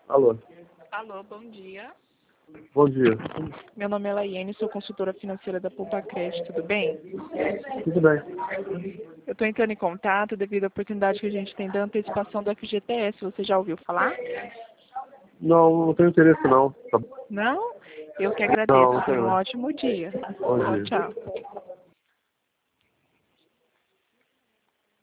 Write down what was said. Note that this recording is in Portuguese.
Alô, Alô, bom dia. bom dia. Meu nome é Laiane, sou consultora financeira da Poupa Crédito, tudo bem? Tudo bem? Eu estou entrando em contato devido à oportunidade que a gente tem da antecipação do FGTS. Você já ouviu falar? Não, não tenho interesse não. Tá- Não? Eu que Não, agradeço. não Tenha tenho um não. ótimo dia. Bom Tchau, dia. tchau.